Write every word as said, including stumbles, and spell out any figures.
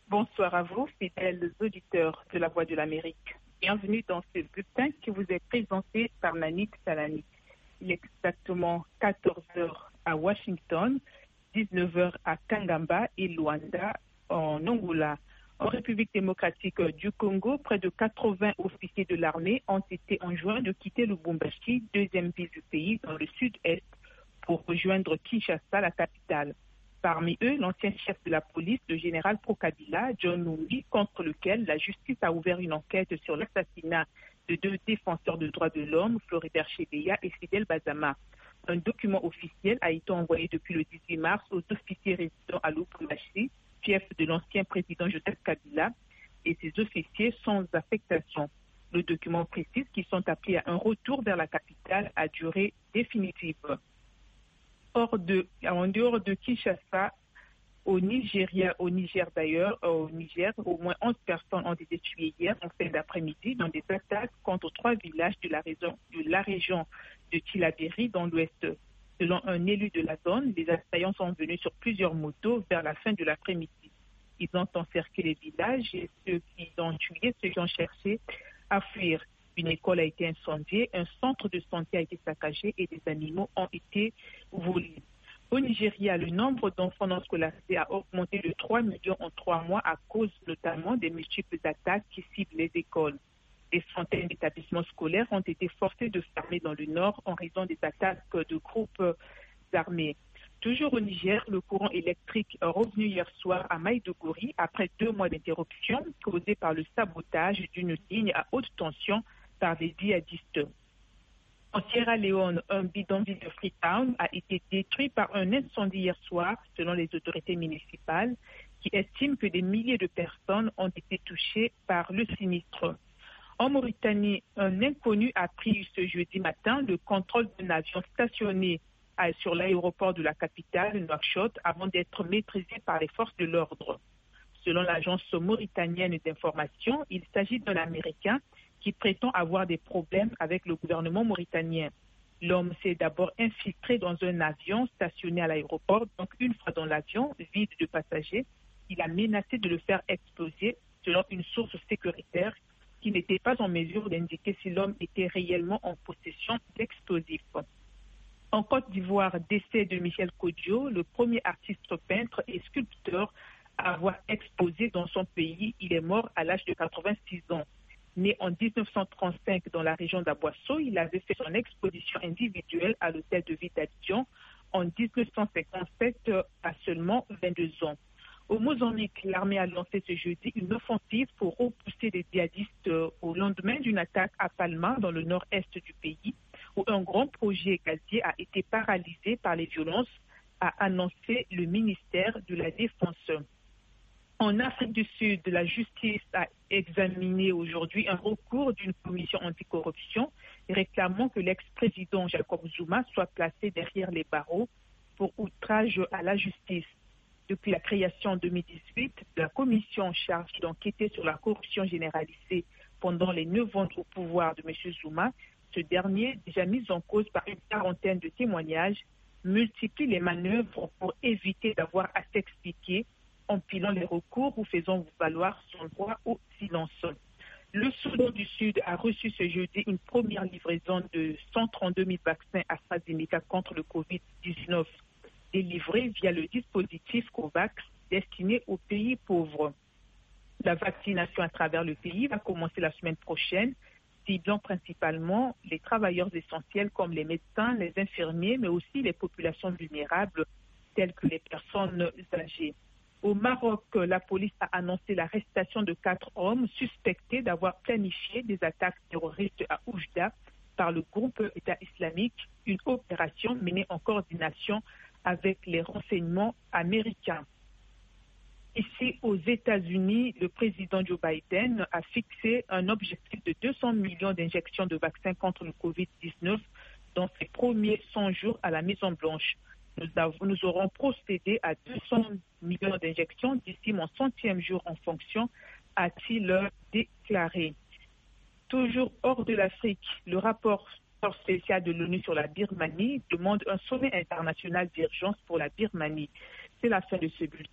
Bonsoir à vous, fidèles auditeurs de la Voix de l'Amérique. Bienvenue dans ce bulletin qui vous est présenté par Manit Salani. Il est exactement quatorze heures à Washington, dix-neuf heures à Kangamba et Luanda, en Angola. En République démocratique du Congo, près de quatre-vingts officiers de l'armée ont été enjoints de quitter Lubumbashi, deuxième ville du pays dans le sud-est, pour rejoindre Kinshasa, la capitale. Parmi eux, l'ancien chef de la police, le général Pro-Kabila, John Numbi, contre lequel la justice a ouvert une enquête sur l'assassinat de deux défenseurs de droits de l'homme, Floribert Chebeya et Fidel Bazama. Un document officiel a été envoyé depuis le dix-huit mars aux officiers résidents à Lubumbashi, fief de l'ancien président Joseph Kabila, et ces officiers sans affectation. Le document précise qu'ils sont appelés à un retour vers la capitale à durée définitive. Hors de, en dehors de Kinshasa, au Nigeria, au Niger d'ailleurs, au Niger, au moins onze personnes ont été tuées hier en fin d'après-midi dans des attaques contre trois villages de la région de, la région de Tillabéri dans l'ouest. Selon un élu de la zone, les assaillants sont venus sur plusieurs motos vers la fin de l'après-midi. Ils ont encerclé les villages et ceux qui ont tué, ceux qui ont cherché à fuir. Une école a été incendiée, un centre de santé a été saccagé et des animaux ont été volés. Au Nigeria, le nombre d'enfants non scolarisés a augmenté de trois millions en trois mois à cause notamment des multiples attaques qui ciblent les écoles. Des centaines d'établissements scolaires ont été forcés de fermer dans le nord en raison des attaques de groupes armés. Toujours au Niger, le courant électrique est revenu hier soir à Maïdougouri après deux mois d'interruption causée par le sabotage d'une ligne à haute tension par des djihadistes. En Sierra Leone, un bidonville de Freetown a été détruit par un incendie hier soir, selon les autorités municipales, qui estiment que des milliers de personnes ont été touchées par le sinistre. En Mauritanie, un inconnu a pris ce jeudi matin le contrôle d'un avion stationné sur l'aéroport de la capitale, Nouakchott, avant d'être maîtrisé par les forces de l'ordre. Selon l'agence mauritanienne d'information, il s'agit d'un Américain qui prétend avoir des problèmes avec le gouvernement mauritanien. L'homme s'est d'abord infiltré dans un avion stationné à l'aéroport, donc une fois dans l'avion, vide de passagers, il a menacé de le faire exploser selon une source sécuritaire qui n'était pas en mesure d'indiquer si l'homme était réellement en possession d'explosifs. En Côte d'Ivoire, décès de Michel Kodjo, le premier artiste peintre et sculpteur à avoir exposé dans son pays. Il est mort à l'âge de quatre-vingt-six ans. Né en dix-neuf cent trente-cinq dans la région d'Aboisseau, il avait fait son exposition individuelle à l'hôtel de ville d'Abidjan en dix-neuf cent cinquante-sept à seulement vingt-deux ans. Au Mozambique, l'armée a lancé ce jeudi une offensive pour repousser les djihadistes au lendemain d'une attaque à Palma dans le nord-est du pays, où un grand projet gazier a été paralysé par les violences, a annoncé le ministère de la Défense. En Afrique du Sud, la justice a examiné aujourd'hui un recours d'une commission anticorruption réclamant que l'ex-président Jacob Zuma soit placé derrière les barreaux pour outrage à la justice. Depuis la création en deux mille dix-huit, la commission chargée d'enquêter sur la corruption généralisée pendant les neuf ans au pouvoir de M. Zuma, ce dernier, déjà mis en cause par une quarantaine de témoignages, multiplie les manœuvres pour éviter d'avoir à s'expliquer, empilant les recours ou faisant valoir son droit au silence. Le Soudan du Sud a reçu ce jeudi une première livraison de cent trente-deux mille vaccins AstraZeneca contre le covid dix-neuf, délivrés via le dispositif COVAX destiné aux pays pauvres. La vaccination à travers le pays va commencer la semaine prochaine, ciblant principalement les travailleurs essentiels comme les médecins, les infirmiers, mais aussi les populations vulnérables telles que les personnes âgées. Au Maroc, la police a annoncé l'arrestation de quatre hommes suspectés d'avoir planifié des attaques terroristes à Oujda par le groupe État islamique, une opération menée en coordination avec les renseignements américains. Ici, aux États-Unis, le président Joe Biden a fixé un objectif de deux cents millions d'injections de vaccins contre le covid dix-neuf dans ses premiers cent jours à la Maison-Blanche. Nous, avons, nous aurons procédé à deux cents millions d'injections d'ici mon centième jour en fonction, a-t-il déclaré. Toujours hors de l'Afrique, le rapport spécial de l'ONU sur la Birmanie demande un sommet international d'urgence pour la Birmanie. C'est la fin de ce bulletin.